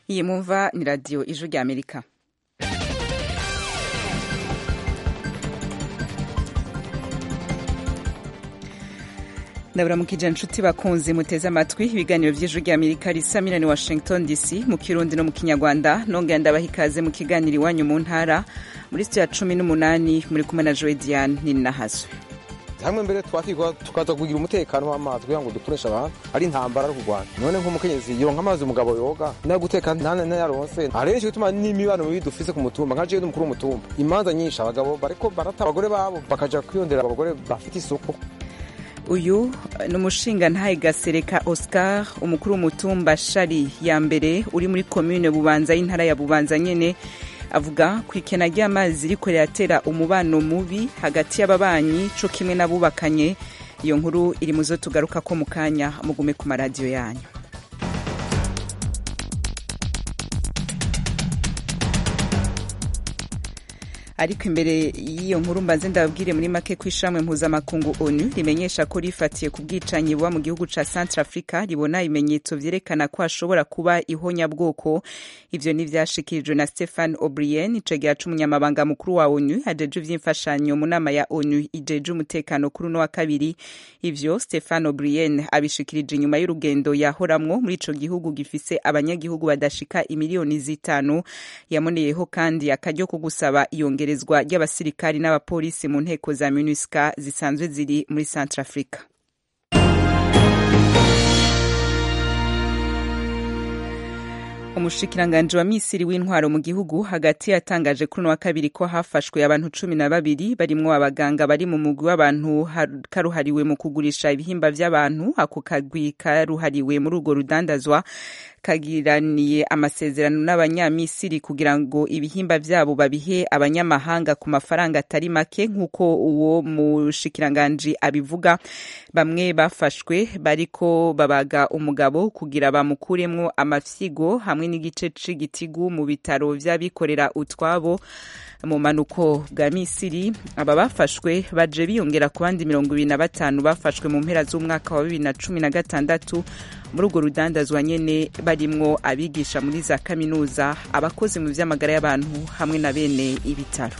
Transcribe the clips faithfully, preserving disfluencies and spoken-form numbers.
iyi mumva ni radiyo ijwi rya amerika. ndaburamukije inshuti bakunzi muteze amatwi ibiganiro by'ijwi rya amerika risamira ni washington dc mu kirundi no mu kinyarwanda nongera ndabaha ikaze mu kiganiro iwanyu mu ntara muri studio ya cumi n'umunani muri kumwe na Joy Diane Ninahazwe. hamwe mbere twakigwa tukaza kugira umutekano w'amazi kugira ngo dukoresha abantu ari intambara ari kurwana none nk'umukenyezi yonka amazi umugabo yoga no guteka nane nayaronse arenshi gutuma n'imibano mibi dufise ku mutumba nka jewe n'umukuru w'umutumba imanza nyinshi abagabo bariko barata abagore babo bakaja kwiyondera abagore bafite isuku. uyu ni umushinga ntahe Gasereka Oscar umukuru w'umutumba Shari ya mbere uri muri commune Bubanza y'intara ya Bubanza nyene avuga ku ikena ry'amazi riko riratera umubano mubi hagati y'ababanyi co kimwe n'abubakanye. iyo nkuru iri muzo tugaruka ko mu kanya mugume ku maradiyo yanyu. ariko imbere y'iyo nkuru mbanze ndababwire muri make ko ishamwe mpuzamakungu onu rimenyesha ko rifatiye ku bwicanyi buba mu gihugu ca Centrafrica ribona ibimenyetso vyerekana ko hashobora kuba ihonyabwoko. ivyo ni vyashikirijwe na Stefan O'Brien icegera c'umunyamabanga mukuru wa onu ajeje ivy'imfashanyo mu nama ya onu ijeje umutekano kuri uno wa kabiri. ivyo Stefan O'Brien abishikirije inyuma y'urugendo yahoramwo muri ico gihugu gifise abanyagihugu badashika imiliyoni zitanu. yamoneyeho kandi akaryo ko gusaba iyonge ry'abasirikari n'abapolisi mu nteko za MINUSCA zisanzwe ziri muri Centrafrica. umushikiranganje wa Misiri w'intwaro mu gihugu hagati yatangaje kuri no wa kabiri ko hafashwe abantu cumi na babiri barimwo abaganga bari mu mugwi w'abantu karuhariwe mu kugurisha ibihimba vy'abantu. ako kagwi karuhariwe muri urwo rudandazwa kagiraniye amasezerano n'abanyamisiri kugira ngo ibihimba vyabo babihe abanyamahanga ku mafaranga atari make nk'uko uwo mushikiranganje abivuga. bamwe bafashwe bariko babaga umugabo kugira bamukuremwo amafyigo hamwe n'igice c'igitigu mu bitaro vy'abikorera utwabo mu manuko bwa Misiri. aba bafashwe baje biyongera ku bandi mirongo ibiri na batanu bafashwe mu mpera z'umwaka wa bibiri na cumi na gatandatu muri urwo rudandazwa nyene barimwo abigisha muri za kaminuza, abakozi mu vy'amagara y'abantu hamwe na bene ibitaro.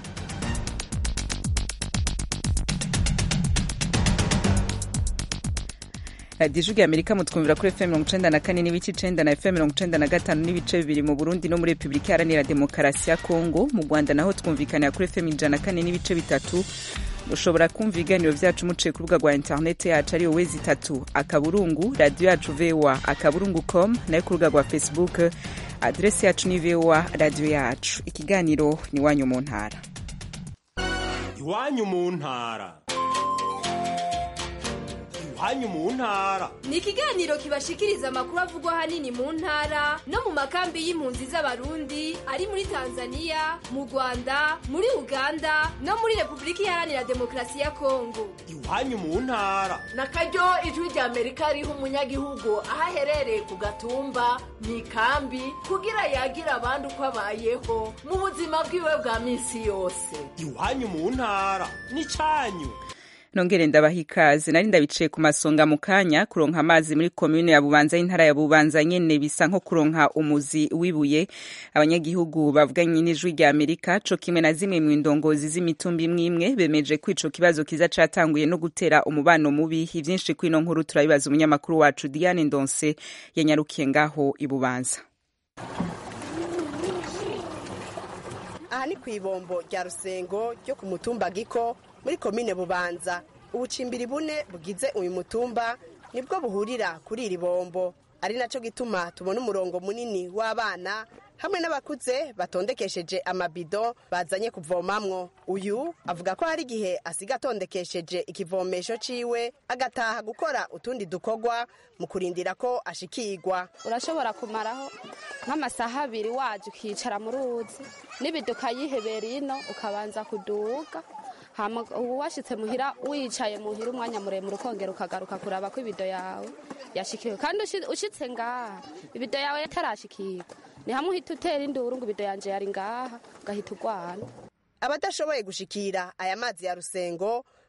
radiyo ijwi rya amerika mutwumvira kuri efemu mirongo icenda na kane n'ibice icenda na efemu mirongo icenda na gatanu n'ibice bibiri mu Burundi no muri Repubulika Iharanira Demokarasi ya Kongo. mu Rwanda naho twumvikanira kuri efemu ijana na kane n'ibice bitatu. ushobora kumva ibiganiro vyacu muciye ku rubuga rwa interineti yacu ariyo wezi itatu akaburungu radiyo yacu voa akaburungu com nayo ku rubuga rwa Facebook adresi yacu ni voa radiyo yacu. ikiganiro ni iwanyu mu ntara. iwanyu mu ntara iwanyu mu ntara ni ikiganiro kibashikiriza amakuru avugwa hanini mu ntara no mu makambi y'impunzi z'abarundi ari muri Tanzania, mu Rwanda, muri Uganda no muri Repubulika Iharanira Demokarasi ya Kongo. iwanyu mu ntara na karyo ijwi rya Amerika riha umunyagihugu aho aherereye ku gatumba mu ikambi kugira yagira abandi uko abayeho mu buzima bwiwe bwa minsi yose. iwanyu mu ntara ni cyanyu. nongere ndabaha ikaze. nari ndabicaye ku masonga mu kanya. kuronka amazi muri komune ya Bubanza y'intara ya Bubanza nyene bisa nko kuronka umuzi wibuye. abanyagihugu bavuganye n'ijwi rya Amerika co kimwe na zimwe mu ndongozi z'imitumba imwe imwe bemeje ko ico kibazo kiza catanguye no gutera umubano mubi. ivyinshi kwino nkuru turabibaza umunyamakuru wacu Diane Ndonse yanyarukiye ngaho i Bubanza. aha ni kw'ibombo rya Rusengo ryo ku mutumba Giko muri komine Bubanza. ubucimbiri bune bugize uyu mutumba nibwo buhurira kuri iri bombo, ari naco gituma tubona umurongo munini w'abana hamwe n'abakuze batondekesheje amabido bazanye kuvomamwo. uyu avuga ko hari igihe asiga atondekesheje ikivomesho ciwe agataha gukora utundi dukogwa mu kurindira ko ashikirwa. urashobora kumaraho nk'amasaha abiri waje ukicara mu ruzi n'ibido ukayihebera ino ukabanza kuduga, hama ubu washitse muhira wicaye muhira umwanya muremure ukongera ukagaruka kuraba ko ibido yawe yashikiwe. kandi ushitse ngaha ibido yawe yatarashikirwa ni hamwe uhita utera induru ngo ibido yanje yari ngaha ugahita urwana. abadashoboye gushikira aya mazi ya Rusengo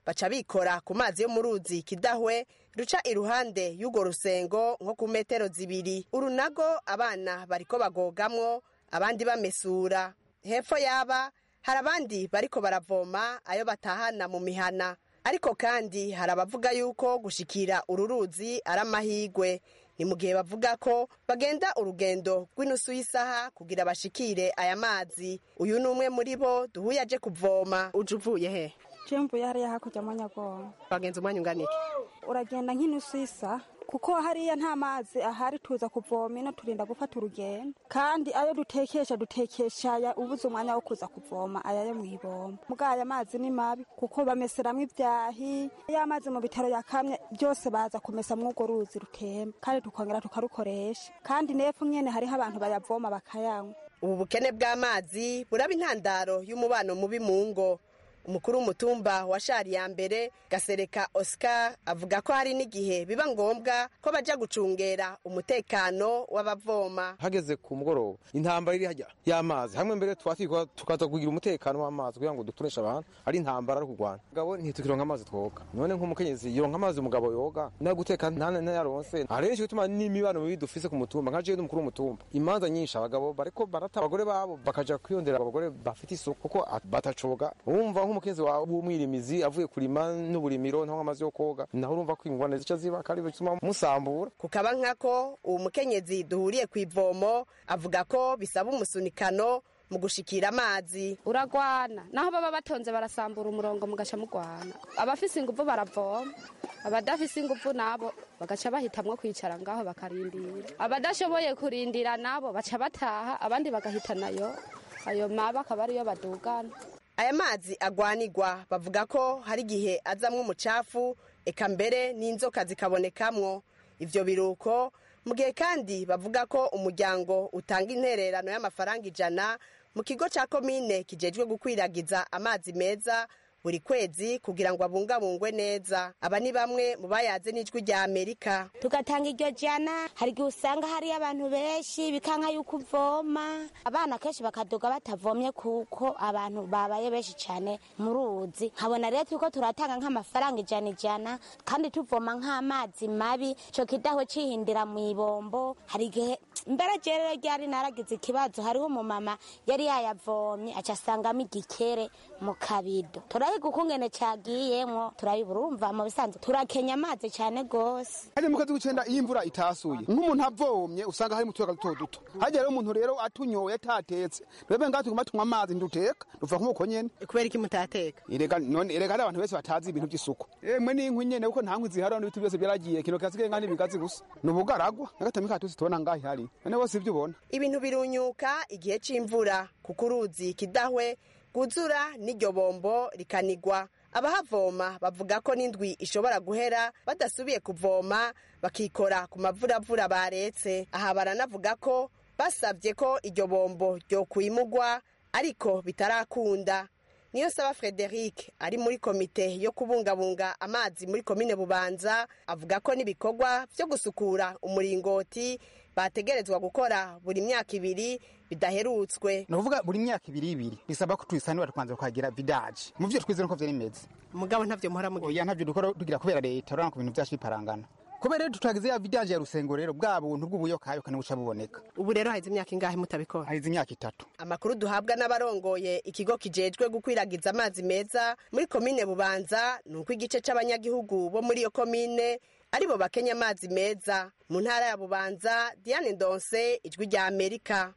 baca bikora ku mazi yo mu ruzi Kidahwe ruca iruhande y'urwo rusengo nko ku metero zibiri. Urunago abana bariko bagogamwo, abandi bamesura. Hepfo yaba hari abandi bariko baravoma ayo batahana mu mihana. Ariko kandi hari abavuga yuko gushikira uru ruzi ari amahigwe. Ni mu gihe bavuga ko bagenda urugendo rw'inusu y'isaha kugira bashikire aya mazi. Uyu ni umwe muri bo duhuye aje kuvoma. Uje uvuye he? Je mvuye hariya hakurya mu Nyagongo. Bagenza umwanya ungana iki? Uragenda nk'inusu y'isaha kuko hariya nta mazi ahari, tuza kuvoma ino turinda gufata urugendo, kandi ayo dutekesha dutekesha ya ubuze umwanya wo kuza kuvoma aya yo mwibomba. Muga aya mazi ni mabi kuko bameseramwe ibyahi, ya mazi mu bitaro yakamye byose baza kumesa mwugo ruzi rutemba, kandi tukongera tukarukoresha, kandi nepfo nyene hariho abantu bayavoma bakayanywa. Ubu bukene bw'amazi buraba intandaro y'umubano mubi mu ngo. Umukuru w'umutumba wa Shari ya mbere Gasereka Oscar avuga ko hari n'igihe biba ngombwa ko baja gucungera umutekano w'abavoma. Hageze ku mugoroba intambara iri hajya y'amazi, hamwe mbere twatwikwa tukaza kugira umutekano w'amazi kugira ngo duturesha abantu, ari intambara ari kurwana. Gabo ntitukironka amazi twoga, none nk'umukenyezi yoronka amazi umugabo yoga na guteka ntana nayaronse. Arenshi gutuma n'imibano mibi dufise ku mutumba, nka je n'umukuru w'umutumba, imanza nyinshi abagabo bariko barata abagore babo bakaja kwiyondera abagore bafite isuku kuko batacoga. Umva umukenzi wawe w'umwirimizi avuye kurima n'uburimiro nta amazi yo koga, naho urumva ko ingwane zica ziba kari bituma musambura. Kukaba nkako uwo mukenyezi duhuriye ku ivomo avuga ko bisaba umusunikano mu gushikira amazi. Uragwana naho baba batonze barasambura umurongo mugasha mugwana. Abafise inguvu baravoma, abadafise inguvu nabo bagaca bahitamwo kwicara ngaho bakarindira. Abadashoboye kurindira nabo baca bataha, abandi bagahitanayo ayo maba akaba ariyo badugana. Aya mazi agwanirwa bavuga ko hari igihe azamwo umucafu, eka mbere n'inzoka zikabonekamwo. Ivyo biruko mu gihe kandi bavuga ko umuryango utanga intererano y'amafaranga ijana mu kigo ca komine kijejwe gukwiragiza amazi meza buri kwezi kugira ngo abungabungwe neza. Aba ni bamwe mu bayaze n'ijwi rya Amerika. Tugatanga iryo jana, hari igihe usanga hari abantu benshi bikanka yuko uvoma, abana kenshi bakaduga batavomye kuko abantu babaye benshi cyane mu ruzi. Nkabona rero tuko turatanga nk'amafaranga ijana ijana kandi tuvoma nk'amazi mabi, cyo Kidahwe cihindira mu ibombo. Hari igihe mbere jerero ryari naragize ikibazo, hariho mu mama yari yayavomye acasangamo igikere mu kabido. Gukungene cyagiyemwo turayibura, mu bisanzwe turakenya amazi cyane gose. Hari mu kazi gucenda iyo imvura itasuye, nk'umuntu avomye usanga hari mutuyaga duto duto. Haje rero umuntu rero atunyoye atatetse, bebe ngati kumatuma amazi nduteka duva nk'uko nyene. Kubera iki mutateka? Irega none irega abantu bese batazi ibintu by'isuku. Emwe n'inkwi nyene uko nta nkwi zihara n'ibiti byose byaragiye, kino kasige ngani bigazi gusa. Nubugaragwa nagatami katuzi tubona ngahi hari. None bose ibyo ubona. Ibintu birunyuka igihe c'imvura kuko uruzi Kidahwe guzura n'iryo bombo rikanigwa. Abahavoma bavuga ko n'indwi ishobora guhera badasubiye kuvoma, bakikora ku mavuravura baretse. Aha baranavuga ko basabye ko iryo bombo ryo kwimugwa ariko bitarakunda. Niyo saba Frederic ari muri komite yo kubungabunga amazi muri komine Bubanza avuga ko n'ibikorwa byo gusukura umuringoti bategerezwa gukora buri myaka ibiri bidaherutswe. No vuga buri myaka ibiri ibiri bisaba ko tuyisanura tukanze kwagira vidaje. Mu byo twizera ko vyemeze. Mugabo ntavyo muhora mugira. Oya ntavyo dukora tugira kubera leta urana ku bintu byacu biparangana. Kubera rero tutagize ya vidaje ya rusengo rero bwa buntu bw'ubuyokayo kana buca buboneka. Ubu rero haize imyaka ingahe mutabikora? Haize imyaka itatu. Amakuru duhabwa n'abarongoye ikigo kijejwe gukwiragiza amazi meza muri komine Bubanza nuko igice c'abanyagihugu bo muri iyo komine aribo bakenya amazi meza. Mu ntara ya Bubanza, Diane Ndonse, ijwi rya Amerika.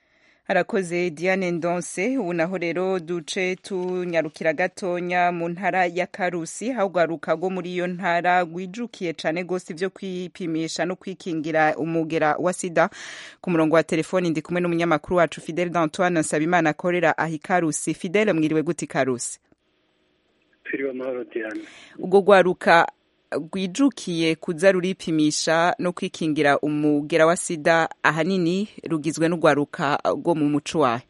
Harakoze Diane Ndonse. Ubu naho rero duce tunyarukira gatonya mu ntara ya Karusi, aho rwaruka rwo muri iyo ntara rwijukiye cane gose ivyo kwipimisha no kwikingira umugera wa sida. Ku murongo wa telefoni ndi kumwe n'umunyamakuru wacu Fidel d'Antoine Nsabimana akorera ahi Karusi. Fidel, mwiriwe gute Karusi? Twiriwe amahoro Diane. Ubwo rwaruka rwijukiye kuza ruripimisha no kwikingira umugera wa sida ahanini rugizwe n'urwaruka rwo mu muco wahe?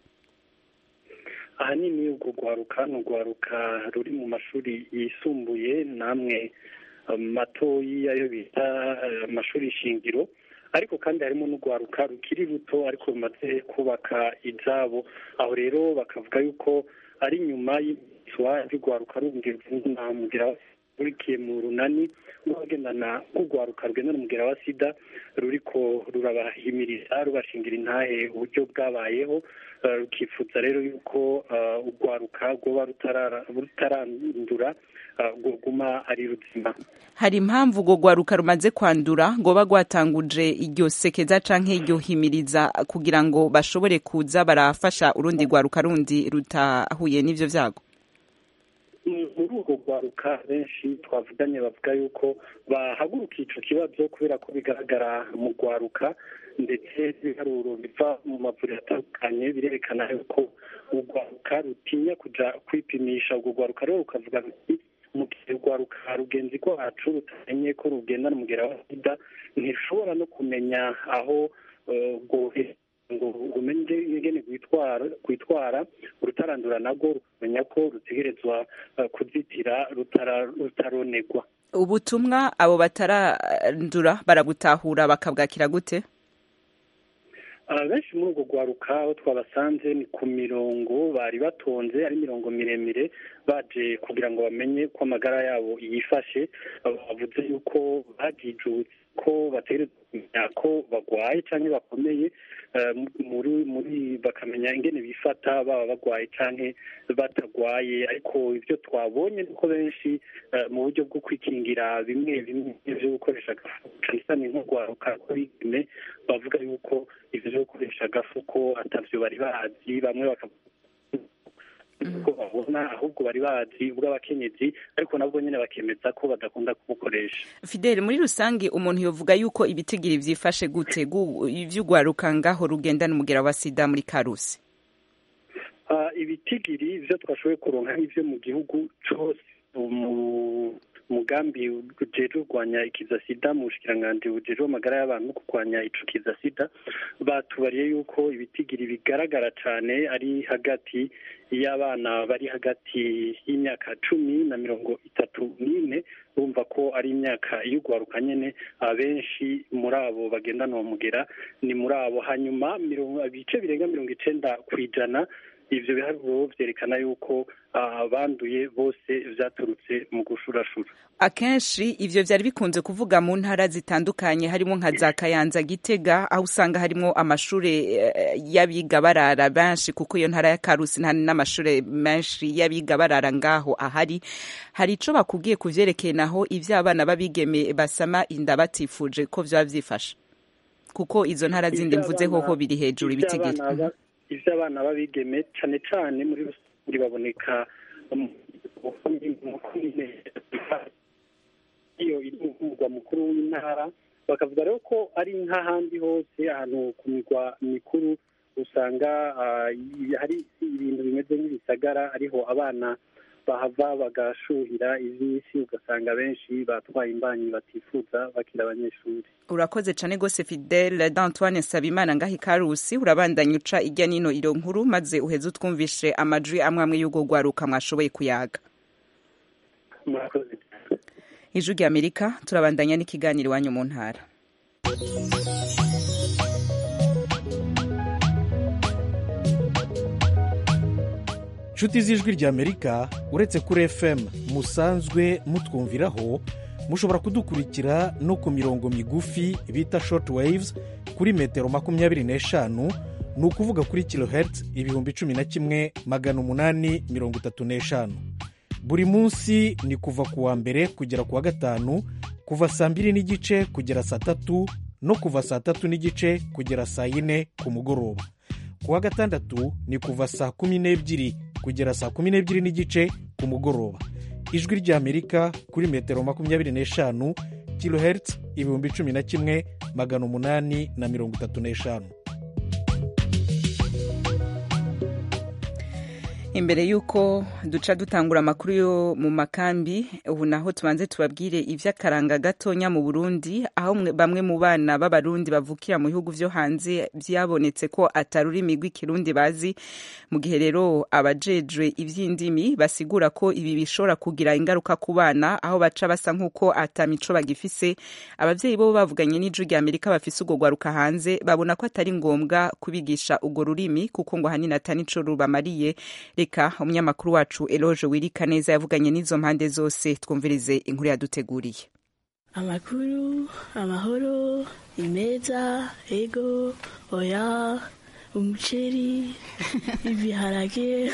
Ahanini ubwo rwaruka n'urwaruka ruri mu mashuri yisumbuye namwe matoyi ayo bita amashuri shingiro, ariko kandi harimo n'urwaruka rukiri ruto ariko rumaze kubaka izabo. Aho rero bakavuga yuko ari nyuma ihimirizwa ry'urwaruka rundi rugendana rurikiye mu runani n'abagendana urwaruka rugendana umugera wa sida ruriko rurabahimiriza rubashingira intahe uburyo bwabayeho rukifuza rero yuko urwaruka rwoba rutarandura rwoguma ari ruzima. Hari impamvu urwo rwaruka rumaze kwandura rwoba rwatanguje iryo sekeza canke iryo himiriza kugira ngo bashobore kuza barafasha urundi rwaruka rundi rutahuye n'ivyo vyago? Muri urwo rwaruka benshi twavuganye bavuga yuko bahagurukiye ico kibazo kubera ko bigaragara mu rwaruka ndetse ibiharuro biva mu mavuriro atandukanye birerekana yuko urwaruka rutinya kuja kwipimisha. Urwo rwaruka rero rukavuga ruti mu gihe urwaruka rugenzi rwacu rutamenye ko rugendana umugera wa sida ntirushobora no kumenya aho rwohera ngo rumenye ingene rwitwara kwitwara rutarandura nabwo rukamenya ko rutegerezwa kuzitira rutaronegwa. Ubutumwa abo batarandura barabutahura bakabwakira gute? Benshi muri urwo rwaruka aho twabasanze ni ku mirongo bari batonze ari mirongo miremire baje kugira ngo bamenye ko amagara yabo yifashe. Bavuze yuko bagijutse ko bategerezwa kumenya ko bagwaye canke bakomeye muri muri bakamenya ingene bifata baba bagwaye canke batagwaye. Ariko ivyo twabonye nuko benshi mu buryo bwo kwikingira bimwe bimwe vyo gukoresha agafu cane cane nk'urwaruka rw'abigeme bavuga yuko ivyo vyo gukoresha agafu ko atavyo bari bazi, bamwe bakavuga ko babona ahubwo bari bazi ubw'abakenyezi ariko nabwo nyene bakemeza ko badakunda kubukoresha. Fidele, muri rusange umuntu yovuga yuko ibitigiri vyifashe gute ivy'urwaruka ngaho rugendana umugera wa sida muri Karusi? Uh, ibitigiri vyo twashoboye kuronka ivyo mu gihugu cose mu mugambi ujejwe kurwanya ikiza sida mu bushikiranganji bujejwe amagara y'abantu no kurwanya ico kiza sida batubariye yuko ibitigiri bigaragara cane ari hagati y'abana bari hagati y'imyaka cumi na mirongo itatu n'ine. Bumva ko ari imyaka y'urwaruka nyene abenshi muri abo bagendana uwo mugera ni muri abo. Hanyuma ibice birenga mirongo icenda kw'ijana ivyo biharuro vyerekana yuko abanduye bose vyaturutse mu gushurashura. Akenshi ivyo vyari bikunze kuvuga mu ntara zitandukanye harimo nka za Kayanza, Gitega, aho usanga harimo amashure y'abiga barara benshi kuko iyo ntara ya Karusi nta n'amashure menshi y'abiga barara ngaho ahari. Hari ico bakubwiye kuvyerekeye naho ivyo abana babigeme basama inda batifuje ko vyoba vyifashe? Kuko izo ntara zindi mvuze hoho biri hejuru ibitigiri. Ivyo abana babigeme cane cane muri rusange baboneka iyo iri mu mugwa mukuru w'intara. Bakavuga rero ko ari nk'ahandi hose ahantu ku migwa mikuru usanga hari ibintu bimeze nk'ibisagara ariho abana bahava bagashuhira ivy'isi ugasanga benshi batwaye imbanyi batifuza bakira abanyeshuri. Urakoze cane gose Fidele d'Antoine Sabimana ngahi Karusi. Urabandanya uca irya nino iro nkuru maze uheze utwumvishe amajwi amwe amwe y'ugo rwaruka mwashoboye kuyaga. Murakoze. Ijwi rya Amerika turabandanya n'ikiganiro iwanyu mu ntara. Nshuti z'ijwi rya Amerika, uretse kuri F M musanzwe mutwumviraho, mushobora kudukurikira no ku mirongo migufi bita short waves kuri metero makumyabiri n'eshanu, ni ukuvuga kuri kilohertz ibihumbi cumi na kimwe magana umunani mirongo itatu n'eshanu. Buri munsi ni kuva ku wa mbere kugera ku wa gatanu, kuva saa mbiri n'igice kugera saa tatu no kuva saa tatu n'igice kugera saa yine ku mugoroba. Ku wa gatandatu ni kuva saa kumi n'ebyiri kugera saa kumi n'ebyiri n'igice ku mugoroba. Ijwi rya Amerika kuri metero makumyabiri n'eshanu, kilohertz ibihumbi cumi na kimwe magana umunani na mirongo itatu n'eshanu. Imbere yuko duca dutangura amakuru yo mu makambi, ubu naho tubanze tubabwire ivy'akaranga gatonya mu Burundi, aho bamwe mu bana b'abarundi bavukira mu bihugu vyo hanze vyabonetse ko atarurimi rw'ikirundi bazi. Mu gihe rero abajejwe ivy'indimi basigura ko ibi bishobora kugira ingaruka ku bana, aho baca basa nk'uko atamico bagifise. Abavyeyi bo bavuganye n'ijwi rya Amerika bafise urwo rwaruka hanze babona ko atari ngombwa kubigisha urwo rurimi kuko ngo hanini atanico rubamariye. reka umunyamakuru wacu Eloge Wirikaneza yavuganye n'izo mpande zose twumvirize inkuru yaduteguriye. Amakuru, amahoro, imeza, ego, oya, umuceri, ibiharage.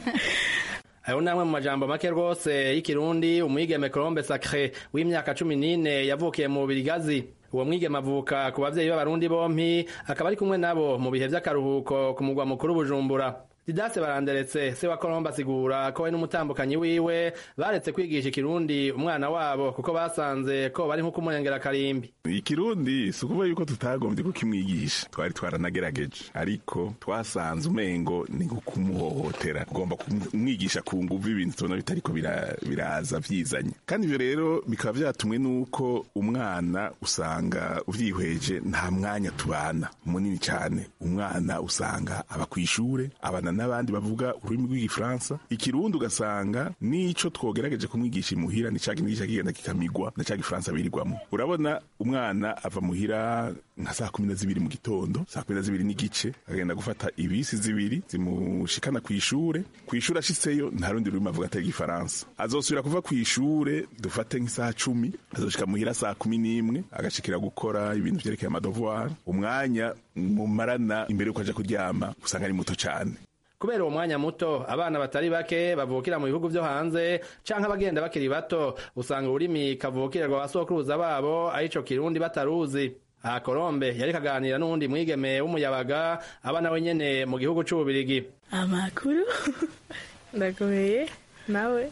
Ayo namwe mu majambo make rwose y'ikirundi umwigeme Colombe Sacré w'imyaka cumi n'ine yavukiye mu Birigazi. Uwo mwigeme avuka ku bavyeyi b'abarundi bompi akaba ari kumwe nabo mu bihe vy'akaruhuko ku mugwa mukuru Bujumbura. Didase Baranderetse se wa Colombe asigura ko we n'umutambukanyi wiwe baretse kwigisha ikirundi umwana wabo kuko basanze ko bari nko kumurengera karimbi. Ikirundi sukuba yuko tutagombye kukimwigisha twari twaranagerageje ariko twasanze umengo ni kumuhohotera ugomba kumwigisha ku nguvu ibintu tubona bitariko biraza vyizanye kandi ivyo rero bikaba vyatumwe nuko umwana usanga uvyihweje nta mwanya tubana munini cyane umwana usanga aba kwishure abana n'abandi bavuga ururimi rw'igifaransa ikirundi ugasanga nico twogerageje kumwigisha imuhira ni cya kintu kigenda kikamigwa na cya gifaransa birirwamo urabona umwana ava muhira nka saa kumi na zibiri mu gitondo saa kumi na zibiri n'igice agenda gufata ibisi zibiri zimushikana kw'ishure kw'ishure ashitseyo nta rundi rurimi avuga atari igifaransa azosubira kuva kw'ishure dufate nk'isaha cumi azoshika muhira saa kumi n'imwe agashikira gukora ibintu vyerekeye amadevoir umwanya mumarana imbere yuko aja kuryama usanga ari muto cane. Kubera uwo mwanya muto abana batari bake bavukira mu bihugu vyo hanze canke abagenda bakiri bato usanga ururimi kavukirwa basokuruza babo arico kirundi bataruzi. Aha Colombe yari kaganira n'undi mwigeme w'umuyabaga aba nawe nyene mu gihugu c'Ububirigi. Amakuru ndakomeye nawe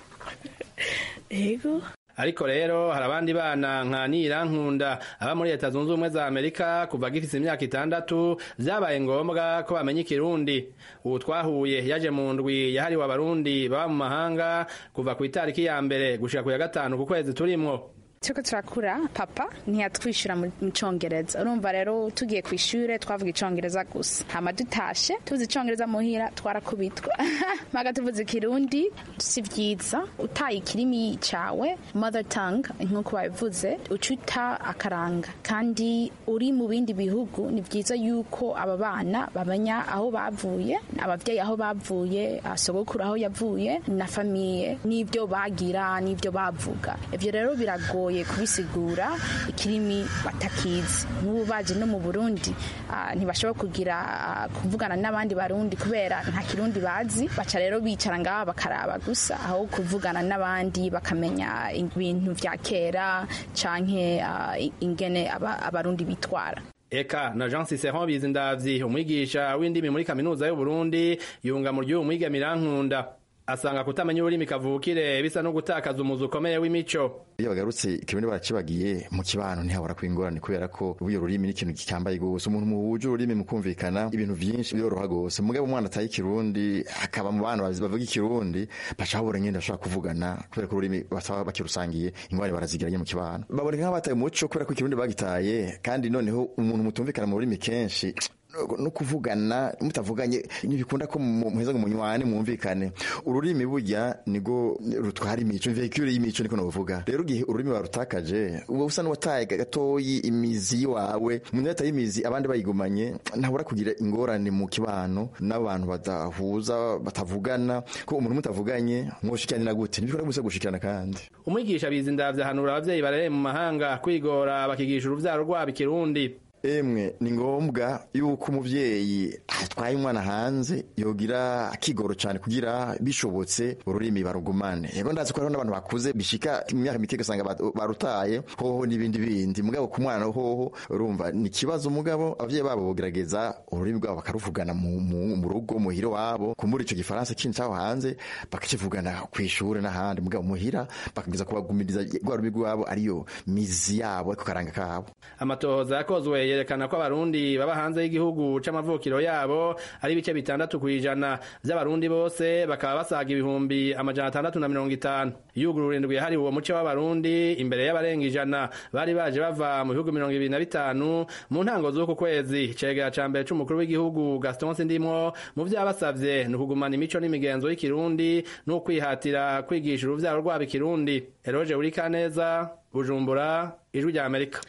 ego. Ariko rero hari abandi bana nka Nirankunda aba muri Leta Zunze Ubumwe za Amerika kuva gifise imyaka itandatu vyabaye ngombwa ko bamenya ikirundi. Ubu twahuye yaje mu ndwi yahariwe abarundi baba mu mahanga kuva ku itariki ya mbere gushika ku ya gatanu ku kwezi turimwo. Tuko turakura papa ntiyatwishura mu Congereza urumva rero tugiye ku ishure twavuga icongereza gusa hama dutashe tuzi icongereza muhira twarakubitwa maga tuvuze ikirundi si vyiza utaye ikirimi cawe mother tongue nkuko babivuze ucuta akaranga kandi uri mu bindi bihugu ni vyiza yuko aba bana bamenya aho bavuye abavyeyi aho bavuye sogokuru aho yavuye na famiye n'ivyo bagira n'ivyo bavuga ivyo rero biragoye kubisigura ikirimi batakizi n'ubu baje no mu Burundi ntibashobora kugira kuvugana n'abandi barundi kubera nta kirundi bazi baca rero bicara ngaha bakaraba gusa aho kuvugana n'abandi bakamenya ibintu vya kera canke ingene abarundi bitwara. Eka na Jean Cicéron Bizindavyi umwigisha w'indimi muri kaminuza y'u Burundi yunga mu ry'uwo mwigeme Irankunda asanga kutamenya ururimi kavukire bisa no gutakaza umuzi ukomeye w'imico. Iyo bagarutse ikirundi barakibagiye mu kibano ntihabura kwingorane kubera ko ubuyo rurimi ni ikintu gikambaye gose umuntu mu buje ururimi mu kumvikana ibintu vyinshi byoroha gose mugabo umwana ataye ikirundi akaba mu bana bavuga ikirundi baca habura ngende bashobora kuvugana kubera ko ururimi basaba bakirusangiye ingwani barazigiranye mu kibano baboneka nk'abataye umuco kubera ko ikirundi bagitaye kandi noneho umuntu mutumvikana mu rurimi kenshi no kuvugana mutavuganye ntibikunda ko muheza ngo munywane mwumvikane ururimi burya nigo rutwara imico vehicule y'imico niko novuga rero gihe ururimi barutakaje uba usa n'uwataye gatoyi imizi wawe umuntu yataye imizi abandi bayigumanye ntabura kugira ingorane mu kibano n'abantu badahuza batavugana ko umuntu mutavuganye mwoshikirana gute ntibikora gusa gushikirana kandi. Umwigisha Bizindavyi ahanura abavyeyi barere mu mahanga kwigora bakigisha uruvyaro rwabo ikirundi. Emwe ni ngombwa yuko umuvyeyi atwaye umwana hanze yogira akigoro cyane kugira bishobotse ururimi barugumane yego ndazi ko hari n'abantu bakuze bishika mu myaka mike usanga barutaye hoho n'ibindi bindi mugabo ku mwana hoho urumva ni kibazo mugabo abavyeyi babo bogerageza ururimi rwabo bakaruvugana mu rugo muhira wabo kumuri ico gifaransa kintu cyaho hanze bakakivugana kw'ishure n'ahandi mugabo muhira bakagiza kubagumiriza rwa rurimi rwabo ariyo mizi yabo kukaranga kabo. Amatohoza yakozwe yerekana ko abarundi baba hanze y'igihugu c'amavukiro yabo ari bice bitandatu kwijana by'abarundi bose bakaba basaga ibihumbi amajana atandatu na mirongo itanu. Yugurura indwi yahari uwo muce w'abarundi imbere y'abarenga ijana bari baje bava mu bihugu mirongo ibiri na bitanu mu ntango z'uku kwezi. Cegera ca mbere c'umukuru w'igihugu Gaston Sindimwo mu vyabasavye ni ukugumana imico n'imigenzo y'ikirundi no kwihatira kwigisha uruvyaro rwabo ikirundi. Eroje Urikaneza, Bujumbura, Ijwi rya Amerika.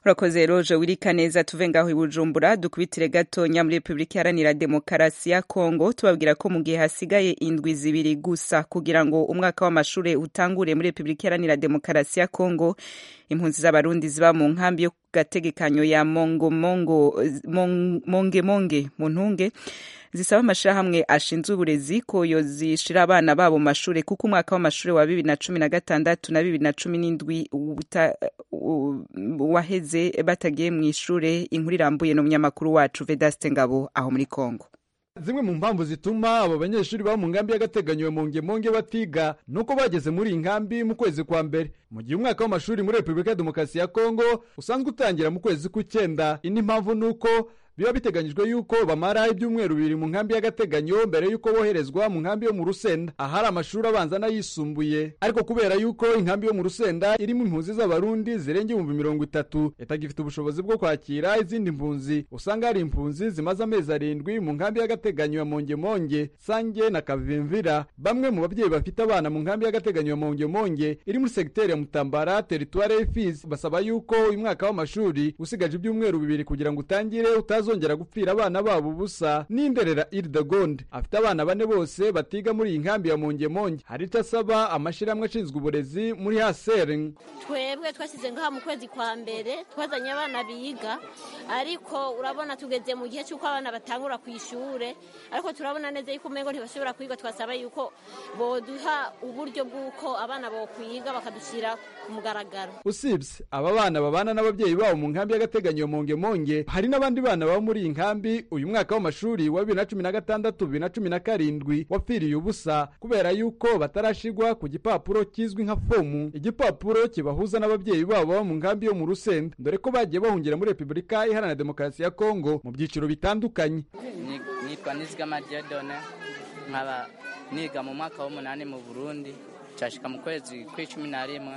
urakoze roje wirika neza tuve ngaho i Bujumbura dukubitire gatonya muri Republika Iharanira Demokarasi ya Kongo tubabwira ko mu gihe hasigaye indwi zibiri gusa kugira ngo umwaka w'amashure utangure muri Republika Iharanira Demokarasi ya Kongo impunzi z'abarundi ziba mu nkambi yo gategekanyo ya Mongo Mongo Monge Monge mu ntunge zisaba amashirahamwe ashinzwe uburezi ko yozishira abana babo mu mashure kuko umwaka w'amashure wa bibiri na cumi na gatandatu na bibiri na cumi n'indwi waheze batagiye mu ishure. Inkuru irambuye n'umunyamakuru wacu Vedaste Ngabo aho muri Kongo. Zimwe mu mpamvu zituma abo banyeshuri ba mu nkambi y'agateganyo ya Monge Monge batiga nuko bageze muri inkambi mu kwezi kwa mbere mu gihe umwaka w'amashuri muri Republika ya Demokarasi ya Kongo usanzwe utangira mu kwezi kw'icyenda. Indi mpamvu nuko biba biteganyijwe yuko bamara ibyumweru bibiri mu nkambi y'agateganyo mbere yuko boherezwa mu nkambi yo mu Rusenda ahari amashuri abanza n'ayisumbuye. Ariko kubera yuko inkambi yo mu Rusenda irimo impunzi z'abarundi zirenga ibihumbi mirongo itatu itagifite ubushobozi bwo kwakira izindi mpunzi, usanga hari impunzi zimaze amezi arindwi mu nkambi y'agateganyo ya Monge Monge, Sange na Kavimvira. Bamwe mu babyeyi bafite abana mu nkambi y'agateganyo ya Monge Monge iri muri segiteri ya Mutambara teritware y'Ifizi basaba yuko uyu mwaka w'amashuri usigaje ibyumweru bibiri kugira ngo utangire utazongera gupfira abana babo ubusa. N'inderera Ildegonde afite abana bane bose batiga muri iyi nkambi ya Monge Monge, hari icyo asaba amashirahamwe ashinzwe uburezi muri Hasering. Twebwe twasize ngaha mu kwezi kwa mbere twazanye abana biga, ariko urabona tugeze mu gihe cy'uko abana batangura ku ishure, ariko turabona neza yuko umengo ntibashobora kwiga. Twasaba yuko boduha uburyo bw'uko abana bo kwiga bakadushira ku mugaragaro. Usibye aba bana babana n'ababyeyi babo mu nkambi y'agateganyo Monge Monge, hari n'abandi bana baba muri iyi nkambi uyu mwaka w'amashuri wa bibiri na cumi na gatandatu bibiri na cumi na karindwi wapfiriye ubusa kubera yuko batarashigwa ku gipapuro kizwi nka fomu, igipapuro kibahuza n'ababyeyi babo mu nkambi yo mu Rusenda, dore ko bagiye bahungira muri Republika Iharanira Demokarasi ya Kongo mu byiciro bitandukanye. Nitwa Nizigama Diodone, nkaba niga mu mwaka w'umunani mu Burundi, cyashika mu kwezi kw'icumi na rimwe.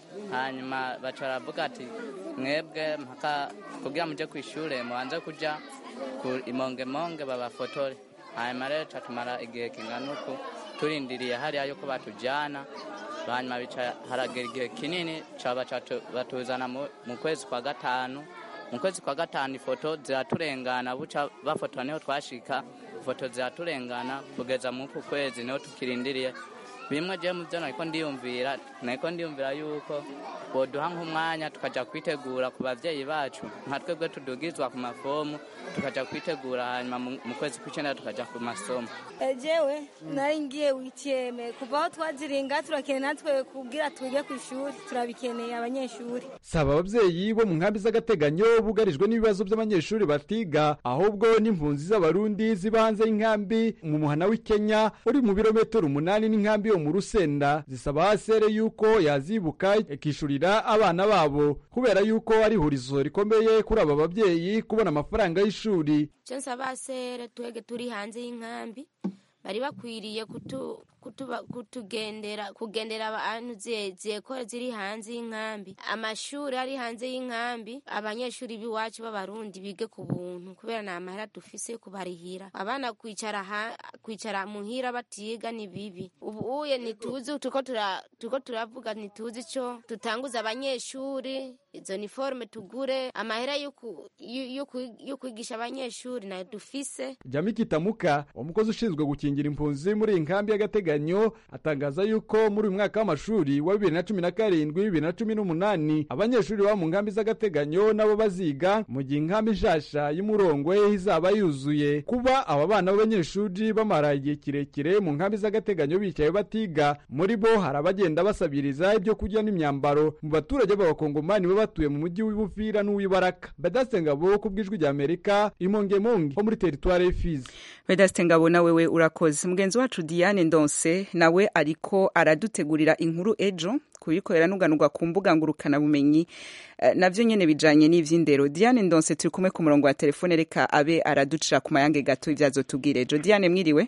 Hanyuma bacaravuga ati mwebwe mpaka kugira muje ku ishure mubanze kuja ku Imonge Monge babafotore. Hanyuma rero catumara igihe kingana uko turindiriye hariya yuko batujana, hanyuma bica haragera igihe kinini caba batuzana mu kwezi kwa gatanu. Mu kwezi kwa gatanu ifoto ziraturengana, buca bafotora niho twashika, ifoto ziraturengana kugeza mu ku kwezi niho tukirindiriye. Bimwe je mu byo nariko ndiyumvira nariko ndiyumvira yuko boduha nk'umwanya tukaja kwitegura ku bavyeyi bacu, nka twebwe tudugizwa ku mafomu tukaja kwitegura, hanyuma mu kwezi kw'icenda tukaja ku masomo. Ejewe nari ngiye witiyeme kuva aho twaziringa turakeneye natwe kugira twige ku ishuri, turabikeneye abanyeshuri. Saba abavyeyi bo mu nkambi z'agateganyo bugarijwe n'ibibazo by'abanyeshuri batiga, ahubwo n'impunzi z'abarundi ziba hanze y'inkambi mu muhana w'i Kenya uri mu birometero umunani n'inkambi yo mu Rusenda, zisaba Hasere yuko yazibuka ikishurira abana babo kubera yuko ari hurizo rikomeye kuri aba babyeyi kubona amafaranga y'ishuri. Cyo nsaba Hasere twege turi hanze y'inkambi bari bakwiriye kutu kutuba kutugendera kugendera abantu zeko ziri hanze y'inkambi, amashuri ari hanze y'inkambi, abanyeshuri biwacu b'abarundi bige ku buntu kubera na amahera dufise kubarihira. Abana kwicara ha, kwicara muhira batiga ni bibi. Ubu uye nituzi tuko tura tuko turavuga nituzi cyo tutanguza abanyeshuri izo uniforme tugure, amahera yuko yukwigisha abanyeshuri na dufise. Jamiki Tamuka umukozi ushinzwe gukingira impunzi muri inkambi y'agateganyo atangaza yuko muri uyu mwaka w'amashuri wa bibiri na cumi na karindwi bibiri na cumi n'umunani abanyeshuri baba mu nkambi z'agateganyo nabo baziga mu gihe inkambi nshasha y'Umurongwe izaba yuzuye. Kuba aba bana b'abanyeshuri bamara igihe kirekire mu nkambi z'agateganyo bicaye batiga, muri bo hari abagenda basabiriza ibyo kurya n'imyambaro mu baturage b'abakongomani baba batuye mu mujyi w'Ibufira n'uw'Ibaraka. Vedaste Ngabo ku bw'ijwi rya Amerika, Imonge Monge ho muri teritware y'Ifizi. Vedaste Ngabo nawe we urakoze. Mugenzi wacu Diane Ndonse nawe ariko aradutegurira inkuru ejo kubikorera nuganurwa ku mbuga ngurukana bumenyi uh, navyo nyene bijanye n'ivy'indero. Diane Ndonse turi kumwe ku murongo wa telefone, reka abe araducira ku mayange gato ivyazotubwira ejo. Diane mwiriwe?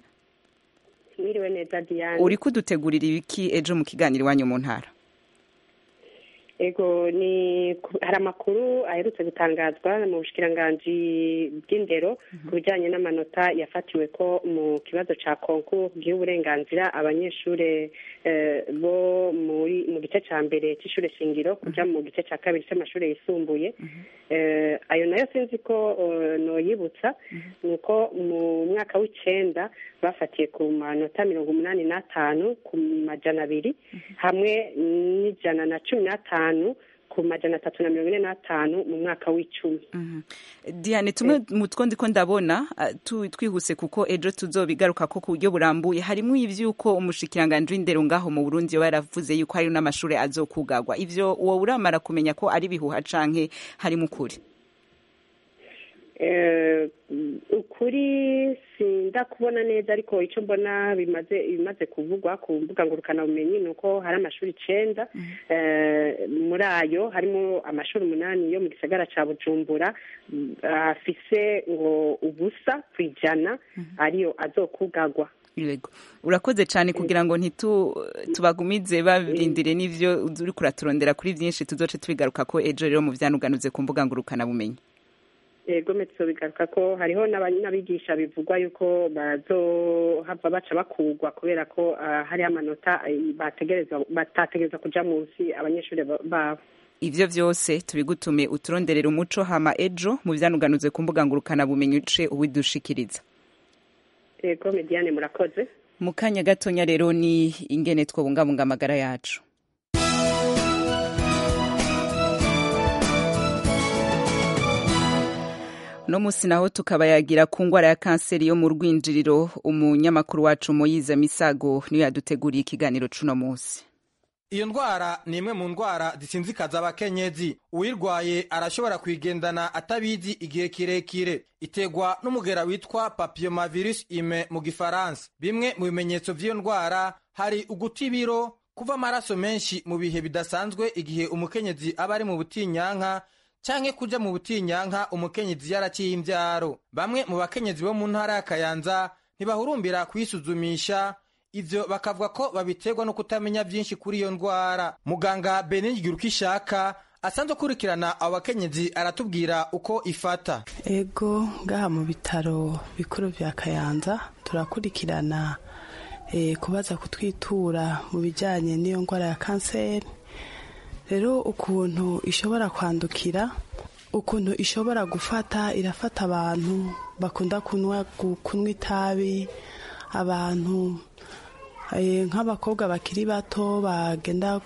Mwiriwe neza Diane. Uri kudutegurira ibiki ejo mu kiganiro wanyu mu ntara? ego ni hari amakuru aherutse gutangazwa mu bushikiranganji bw'indero ku bijyanye n'amanota yafatiwe ko mu kibazo cya konku giha uburenganzira abanyeshuri bo muri mu gice cya mbere cy'ishuri shingiro kujya mu gice cya kabiri cy'amashuri yisumbuye. Ayo nayo sinzi ko noyibutsa ni uko mu mwaka w'icyenda bafatiye ku manota mirongo umunani n'atanu ku majana abiri hamwe n'ijana na cumi n'atanu ku majana atatu na mirongo ine n'atanu mu mwaka w'icumi. Diane, tumwe mu two ndiko ndabona twihuse kuko ejo tuzobigaruka ko ku buryo burambuye harimo ivyuko umushikiranganje w'indero ngaho mu Burundi yo yaravuze yuko hari n'amashuri azokugagwa. Ivyo wowe uramara kumenya ko ari bihuha canke hari mukuri? Eh, ukuri sinda kubona neza ariko icyo mbona bimaze bimaze kuvugwa ku mbuga ngurukana bumenyi nuko hari amashuri icenda eh, muri ayo harimo amashuri umunani yo mu gisagara ca Bujumbura afise ngo ubusa kwijana ariyo azokugagwa. Yego, urakoze cyane kugira ngo ntitu tubagumize babirindire n'ivyo uri kuraturondera kuri byinshi tuzoce tubigaruka ko ejo rero mu vyanuganuze ku mbuga ngurukana bumenyi. Ego metso bigaruka ko hariho n'abigisha bivugwa yuko bazohava baca bakugwa kubera ko uh, hari amanota bategereza batategereza kuja munsi abanyeshuri babo. Ivyo vyose tubigutume uturonderera umuco hama ejo mu vyanuganuze ku mbuga ngurukana bumenyi uce ubidushikiriza. Ego Mediane murakoze. Mu kanya gatonya rero ni ingene twobungabunga amagara yacu. No musi naho tukabayagira ku ngwara ya kanseri yo mu rwinjiriro. Umunyamakuru wacu Moyize Misago niyo yaduteguriye ikiganiro cuno musi. Iyo ndwara ni imwe mu ndwara zisinzikaza abakenyezi. Uwirwaye arashobora kwigendana atabizi igihe kirekire. Itegwa n'umugera witwa papillomavirus ime mu gifaransa. Bimwe mu bimenyetso vy'iyo ndwara hari ugutibiro, kuva amaraso menshi mu bihe bidasanzwe igihe umukenyezi aba ari mu butinyanka, canke kuja mu butinyanka umukenyezi yaraciye imvyaro. Bamwe mu bakenyezi bo mu ntara ya Kayanza ntibahurumbira kwisuzumisha, ivyo bakavuga ko babiterwa no kutamenya vyinshi kuri iyo ndwara. Muganga Benigi Girukishaka asanzwe kurikirana abo bakenyezi aratubwira uko ifata. Ego ngaha mu bitaro bikuru vya Kayanza turakurikirana e, kubaza kutwitura mu bijanye n'iyo ndwara ya kanseri. Rero ukuntu ishobora kwandukira, ukuntu ishobora gufata, irafata abantu bakunda kunwa kunwa itabi, abantu e, nk'abakobwa bakiri bato bagenda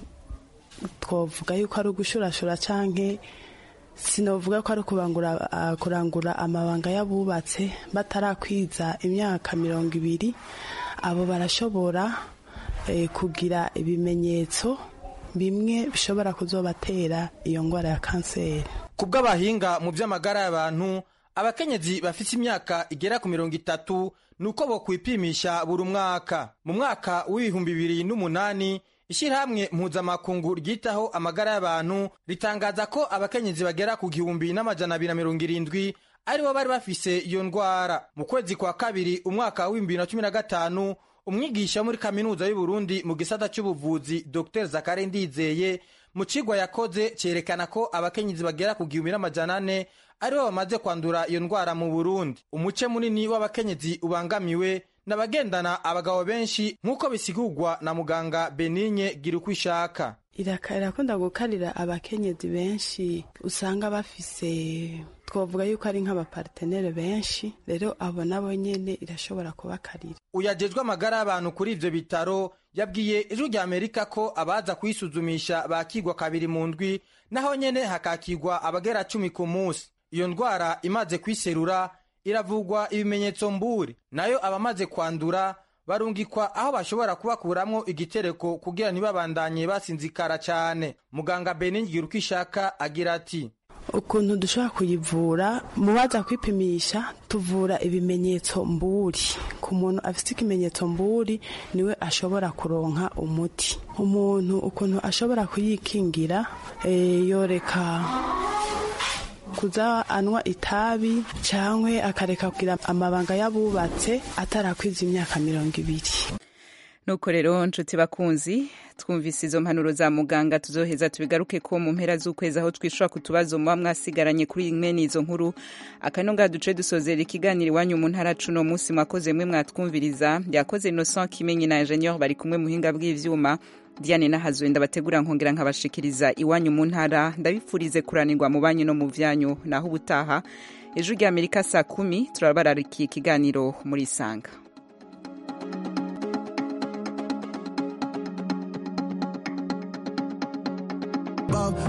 twovuga yuko ari ugushurashura canke sinovuga ko ari kubangura uh, kurangura amabanga y'abubatse batarakwiza imyaka mirongo ibiri. Abo barashobora e, kugira ibimenyetso bimwe bishobora kuzobatera iyo ngwara ya kanseri. Kubw'abahinga mu vy'amagara y'abantu, abakenyezi bafite imyaka igera ku mirongo itatu nuko bo kwipimisha buri mwaka. Mu mwaka w'ibihumbi bibiri n'umunani ishirahamwe mpuzamakungu ryitaho amagara y'abantu ritangaza ko abakenyezi bagera ku gihumbi n'amajana abiri na mirongo irindwi aribo bari bafise iyo ndwara. Mu kwezi kwa kabiri umwaka w'ibihumbi bibiri na cumi na gatanu umwigisha muri kaminuza y'u Burundi mu gisata cy'ubuvuzi Dr Zakare Ndizeye mu cigwa yakoze cerekana ko abakenyezi bagera ku gihumbi n'amajana ane aribo bamaze kwandura iyo ndwara mu Burundi. Umuce munini w'abakenyezi ubangamiwe n'abagendana abagabo benshi nk'uko bisigurwa na muganga Benigne Girukwishaka. Irakunda gukarira abakenyezi benshi usanga bafise twovuga yuko ari nk'abapartenere benshi, rero abo nabo nyene irashobora kubakarira. Uyajejwe amagara y'abantu kuri ivyo bitaro yabwiye Ijwi rya Amerika ko abaza kwisuzumisha bakigwa kabiri mu ndwi, naho nyene hakakigwa abagera cumi ku munsi. Iyo ndwara imaze kwiserura iravugwa ibimenyetso mburi, nayo abamaze kwandura barungikwa aho bashobora kubakuramwo igitereko kugira ntibabandanye basinzikara cane. Muganga Benigi Girukishaka agira ati: ukuntu dushobora kuyivura, mubaza kwipimisha tuvura ibimenyetso mburi. Ku muntu afite ikimenyetso mburi niwe ashobora kuronka umuti. Umuntu ukuntu ashobora kuyikingira e, yoreka kuza anwa itabi cyangwa akareka kugira amabanga y'abubatse atarakwiza imyaka mirongo ibiri. Nuko rero nshuti bakunzi twumvise izo mpanuro za muganga tuzoheza tubigaruke ko mu mpera z'ukwezi aho twishura ku tubazo muba mwasigaranye kuri mwene izo nkuru akano ngaha duce dusozera ikiganiro iwanyu mu ntara cuno munsi mwakoze mwe mwatwumviriza yakoze Innocent Kimenyi na Ingenieur bari kumwe muhinga bw'ivyuma Diane Nahazwe ndabategura nkongera nkabashikiriza iwanyu mu ntara ndabipfurize kuranirwa mu banyu no mu vyanyu naho ubutaha ejo ry'Amerika saa kumi turabararikiye ikiganiro muri Sanga.